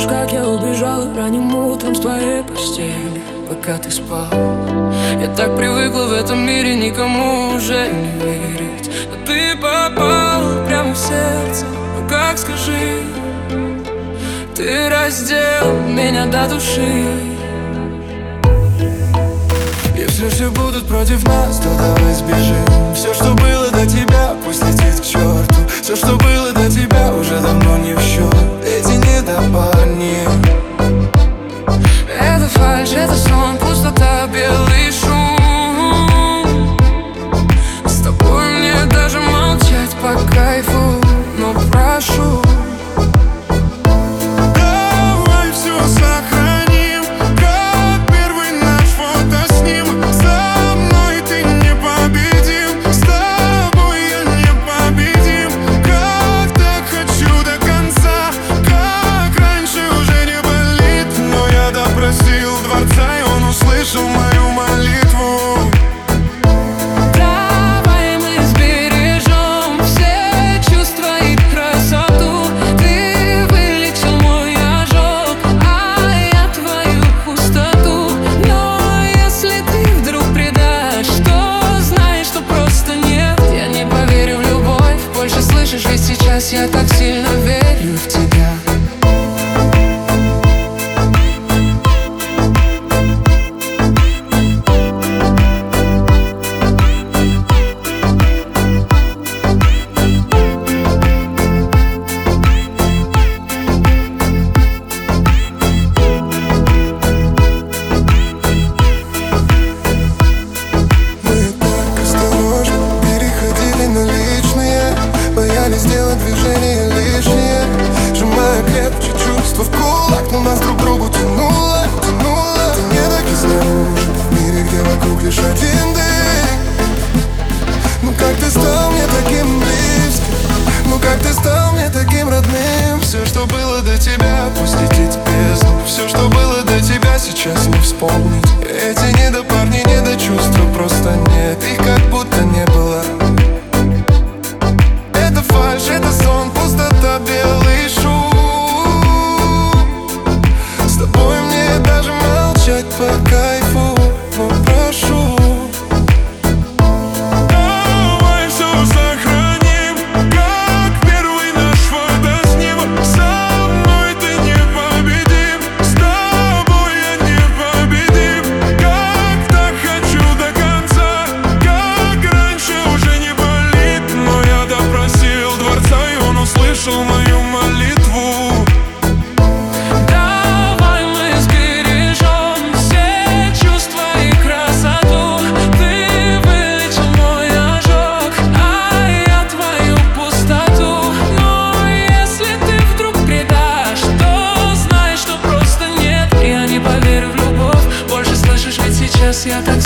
помнишь, как я убежал ранним утром с твоей постели, пока ты спал? Я так привыкла в этом мире никому уже не верить, но ты попал прямо в сердце. Ну как, скажи, ты раздел меня до души. Если все будут против нас, то давай сбежим. Все, что было до тебя, пусть летит к черту. Все, что было до тебя, уже давно не в счет. Эти недопарни. Это фальшь, это сон, пустота, белый шум. С тобой мне даже молчать по кайфу, но прошу, мою молитву. Давай мы сбережем все чувства и красоту. Ты вылечил мой ожог, а я твою пустоту. Но если ты вдруг предашь, то знай, что просто нет. Я не поверю в любовь больше, слышишь, ведь сейчас я так сильно верю в тебя. Сделать движение лишнее, сжимая крепче чувства в кулак, но нас друг к другу тянуло. Ты не так и снаружи, в мире, где вокруг лишь один дым. Ну как ты стал мне таким близким, ну как ты стал мне таким родным. Все, что было до тебя, пусть летит в бездну. Все, что было до тебя, сейчас не вспомнить. Эти недопарни, недочувства просто нет, их как будто не было. Это фальшь, это сон, пустота, белый шум. С тобой мне даже молчать по кайфу, но прошу, давай все сохраним, как первый наш фотоснимок. Со мной ты непобедим, с тобой я непобедим. Как-то хочу до конца, как раньше уже не болит, но я допросил дворца, и он услышал мою молитву. Давай мы сбережем все чувства и красоту. Ты вылечил мой ожог, а я твою пустоту. Но если ты вдруг предашь, то знай, что просто нет. Я не поверю в любовь больше, слышишь, ведь сейчас я так